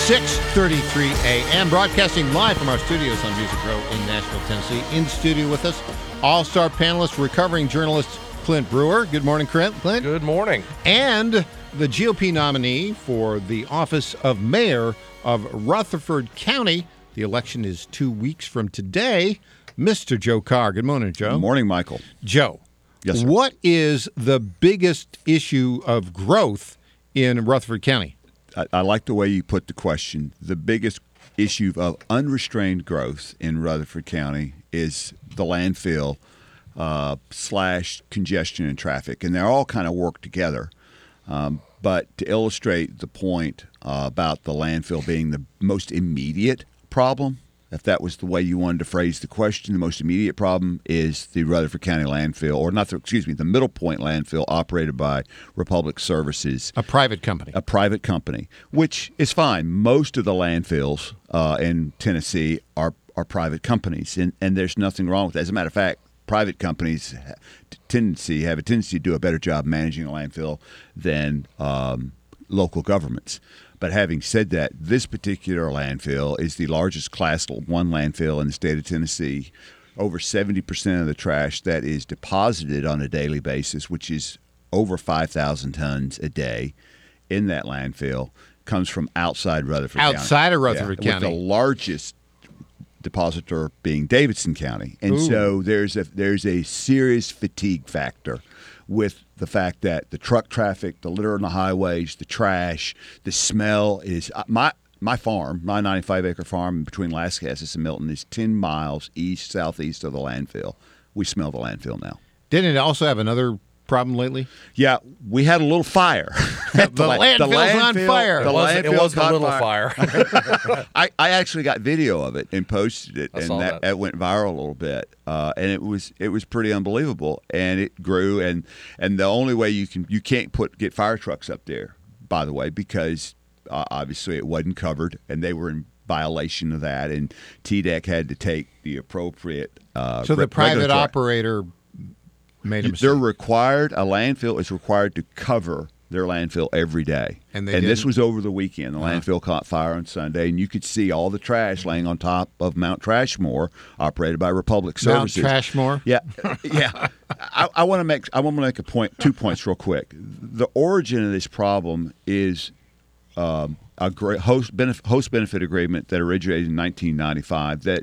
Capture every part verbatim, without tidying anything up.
six thirty-three a.m. Broadcasting live from our studios on Music Row in Nashville, Tennessee. In studio with us, all-star panelist, recovering journalist Clint Brewer. Good morning, Clint. Clint. Good morning. And the G O P nominee for the office of mayor of Rutherford County. The election is two weeks from today. Mister Joe Carr. Good morning, Joe. Good morning, Michael. Joe. Yes, sir. What is the biggest issue of growth in Rutherford County? I, I like the way you put the question. The biggest issue of unrestrained growth in Rutherford County is the landfill uh, slash congestion and traffic, and they're all kind of work together. Um, but to illustrate the point uh, about the landfill being the most immediate problem, if that was the way you wanted to phrase the question, the most immediate problem is the Rutherford County landfill, or not the, excuse me, the Middle Point landfill operated by Republic Services. A private company. A private company, which is fine. Most of the landfills uh, in Tennessee are, are private companies, and, and there's nothing wrong with that. As a matter of fact, private companies have, tendency, have a tendency to do a better job managing a landfill than um, local governments. But having said that, this particular landfill is the largest Class one landfill in the state of Tennessee. Over seventy percent of the trash that is deposited on a daily basis, which is over five thousand tons a day in that landfill, comes from outside Rutherford County. Outside of Rutherford yeah, County. With the largest depositor being Davidson County. And Ooh. so there's a there's a serious fatigue factor with the fact that the truck traffic, the litter on the highways, the trash, the smell is my my farm, my ninety-five acre farm between Lascassas and Milton is ten miles east southeast of the landfill. We smell the landfill now. Didn't it also have another problem lately? Yeah, we had a little fire. the, the landfill's landfill, on fire. The it was, landfill it was a caught little fire. fire. I, I actually got video of it and posted it, I and saw that, that. that went viral a little bit. Uh, and it was it was pretty unbelievable, and it grew. And, and the only way you can you can't put get fire trucks up there, by the way, because uh, obviously it wasn't covered, and they were in violation of that, and T D E C had to take the appropriate. Uh, so the re- private regulatory- operator made a mistake. They're required. A landfill is required to cover their landfill every day. And they and this didn't? was over the weekend. The Uh-huh. landfill caught fire on Sunday, and you could see all the trash laying on top of Mount Trashmore, operated by Republic Mount Services. Trashmore? Yeah, yeah. I, I want to make. I want to make a point. Two points, real quick. The origin of this problem is um, a great host benefit, host benefit agreement that originated in nineteen ninety-five that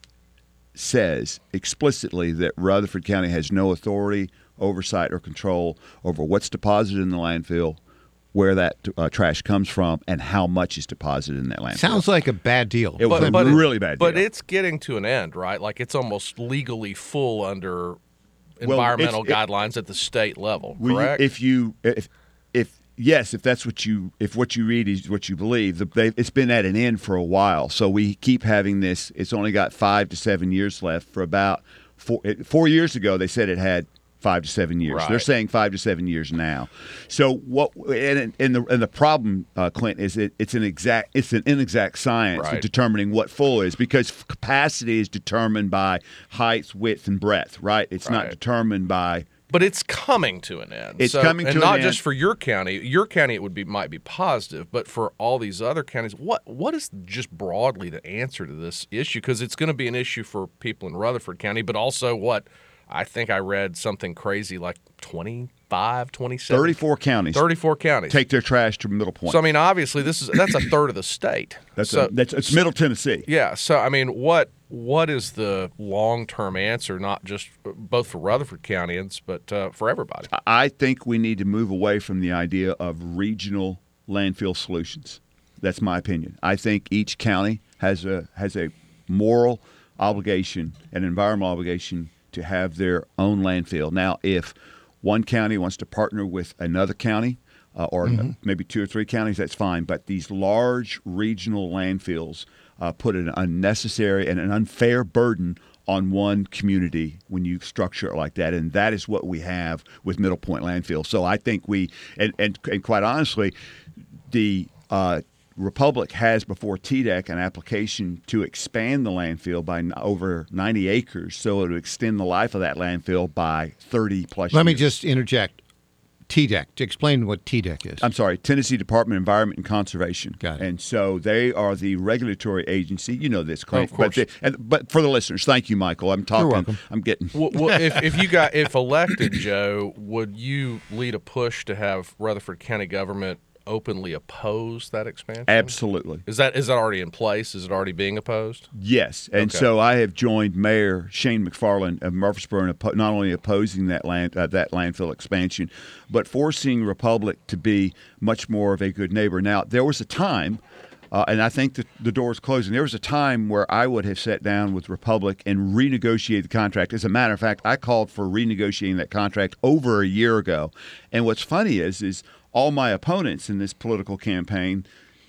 says explicitly that Rutherford County has no authority, oversight, or control over what's deposited in the landfill, where that uh, trash comes from, and how much is deposited in that landfill. Sounds like a bad deal. It was But- a but- really bad deal. But it's getting to an end, right? Like it's almost legally full under Well, environmental it's- it- guidelines at the state level, Will you- correct? if you, if, if yes, if that's what you, if what you read is what you believe, the, they, it's been at an end for a while. So we keep having this. It's only got five to seven years left. For about four, four years ago, they said it had five to seven years. Right. They're saying five to seven years now. So what? And, and the and the problem, uh, Clint, is it, it's an exact, it's an inexact science Right. of determining what full is, because capacity is determined by height, width, and breadth. Right? It's not Right. determined by. But it's coming to an end. It's So- coming and to an not end. just for your county. Your county, it would be might be positive, but for all these other counties, what what is just broadly the answer to this issue? Because it's going to be an issue for people in Rutherford County, but also what I think I read something crazy like twenty-five, twenty-seven, thirty-four counties thirty-four counties take their trash to Middle Point. So I mean, obviously, this is that's a third of the state. That's, so, a, that's it's Middle Tennessee. Yeah. So I mean, what what is the long term answer? Not just both for Rutherford Countyans, but uh, for everybody. I think we need to move away from the idea of regional landfill solutions. That's my opinion. I think each county has a has a moral obligation, an environmental obligation to have their own landfill. Now, if one county wants to partner with another county, uh, or mm-hmm. maybe two or three counties, that's fine. But these large regional landfills uh, put an unnecessary and an unfair burden on one community when you structure it like that. And that is what we have with Middle Point Landfill. So I think we, and, and, and quite honestly, the uh, Republic has before T D E C an application to expand the landfill by n- over ninety acres, so it would extend the life of that landfill by thirty plus Let years. me just interject. T D E C. Explain what T D E C is. I'm sorry, Tennessee Department of Environment and Conservation. Got it. And so they are the regulatory agency. You know this, Clint. Oh, of course. But, they, and, but for the listeners, thank you, Michael. I'm talking. welcome. I'm getting. Well, well, if, if you got if elected, Joe, would you lead a push to have Rutherford County government openly oppose that expansion? Absolutely. Is that is that already in place? Is it already being opposed? Yes, and Okay. so I have joined Mayor Shane McFarland of Murfreesboro in oppo- not only opposing that land uh, that landfill expansion, but forcing Republic to be much more of a good neighbor. Now, there was a time, uh, and I think that the door is closing. There was a time where I would have sat down with Republic and renegotiated the contract. As a matter of fact, I called for renegotiating that contract over a year ago. And what's funny is, is all my opponents in this political campaign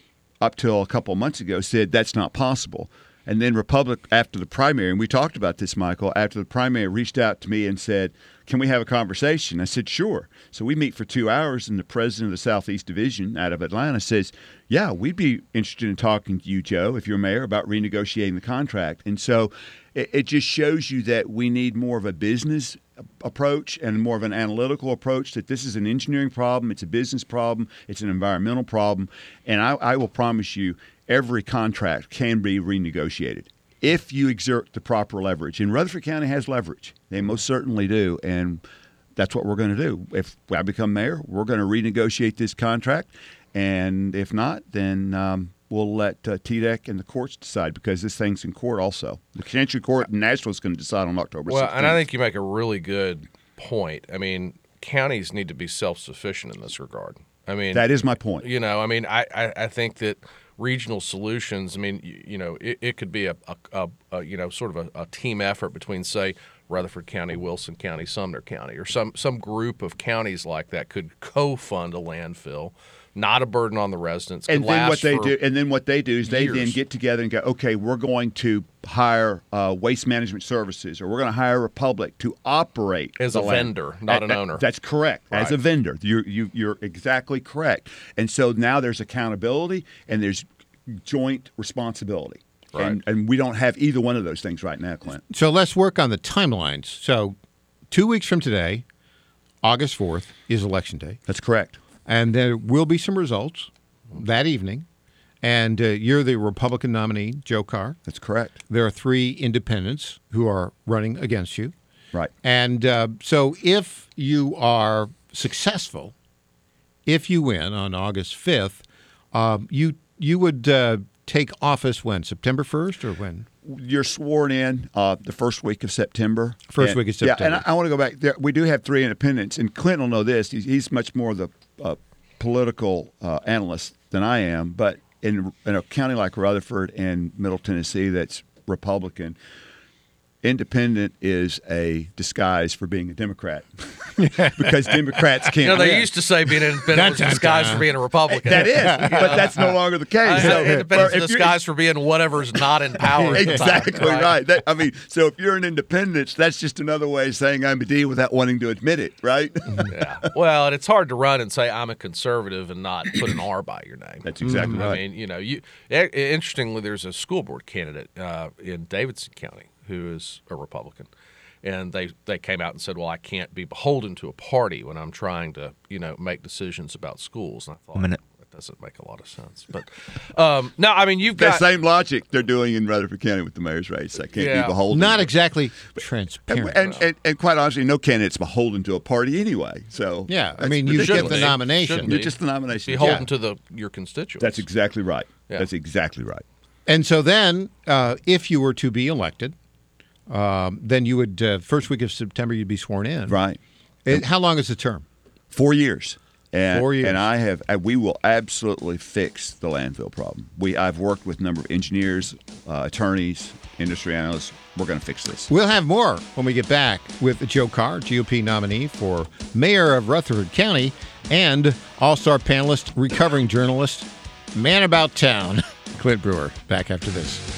up till a couple of months ago said that's not possible. And then Republic, after the primary, and we talked about this, Michael, after the primary reached out to me and said, can we have a conversation? I said, sure. So we meet for two hours, and the president of the Southeast Division out of Atlanta says, yeah, we'd be interested in talking to you, Joe, if you're mayor, about renegotiating the contract. And so it, it just shows you that we need more of a business approach and more of an analytical approach, that this is an engineering problem, it's a business problem, it's an environmental problem, and I, I will promise you every contract can be renegotiated if you exert the proper leverage. And Rutherford County has leverage. They most certainly do, and that's what we're going to do. If I become mayor, we're going to renegotiate this contract, and if not, then um, we'll let uh, T D E C and the courts decide, because this thing's in court also. The Chancery Court in Nashville is going to decide on October Well, sixteenth. and I think you make a really good point. I mean, counties need to be self-sufficient in this regard. I mean, that is my point. You know, I mean, I, I, I think that regional solutions, I mean, you, you know, it, it could be a, a, a, a, you know, sort of a, a team effort between, say, Rutherford County, Wilson County, Sumner County, or some, some group of counties like that could co-fund a landfill, not a burden on the residents. And could then last what they for do, and then what they do is they years. then get together and go, okay, we're going to hire uh, waste management services, or we're going to hire Republic to operate As the a land. vendor, not an Uh, uh, owner. That's correct. As Right. a vendor, you're you, you're exactly correct. And so now there's accountability and there's joint responsibility, Right. and and we don't have either one of those things right now, Clint. So let's work on the timelines. So two weeks from today, August fourth, is Election Day. That's correct. And there will be some results that evening. And uh, you're the Republican nominee, Joe Carr. That's correct. There are three independents who are running against you. Right. And uh, so if you are successful, if you win on August fifth, um, you you would uh, take office when? September first or when? You're sworn in uh, the first week of September. First And- week of Yeah, September. and I, I want to go back there. We do have three independents, and Clinton will know this. He's, he's much more the uh, political uh, analyst than I am. But in, in a county like Rutherford and Middle Tennessee that's Republican, independent is a disguise for being a Democrat, because Democrats can't You know, they win. used to say being an independent was Dun, dun, disguised dun. for being a Republican. That is, but that's no longer the case. Uh, So, independence if is you're- disguised for being whatever's not in power. at the time, Exactly right. That, I mean, so if you're an independent, that's just another way of saying I'm a D without wanting to admit it, right? Yeah. Well, and it's hard to run and say I'm a conservative and not put an R by your name. That's exactly I right. mean, you know, you i- interestingly, there's a school board candidate uh, in Davidson County who is a Republican, and they they came out and said, "Well, I can't be beholden to a party when I'm trying to, you know, make decisions about schools." And I thought minute. that doesn't make a lot of sense. But um, no, I mean, you've That got same logic they're doing in Rutherford County with the mayor's race. I can't Yeah. be beholden. Not to- exactly And, transparent. and, and, and quite honestly, no candidate's beholden to a party anyway. So Yeah, I that's mean, you ridiculous. get the be. nomination. Shouldn't You're be. just the nomination. beholden Yeah. to the your constituents. That's exactly right. Yeah. That's exactly right. And so then, uh, if you were to be elected, um, then you would, uh, first week of September, you'd be sworn in. Right. It, how long is the term? Four years. And, Four years. And I have. uh, We will absolutely fix the landfill problem. We. I've worked with a number of engineers, uh, attorneys, industry analysts. We're going to fix this. We'll have more when we get back with Joe Carr, G O P nominee for mayor of Rutherford County, and all-star panelist, recovering journalist, man about town, Clint Brewer. Back after this.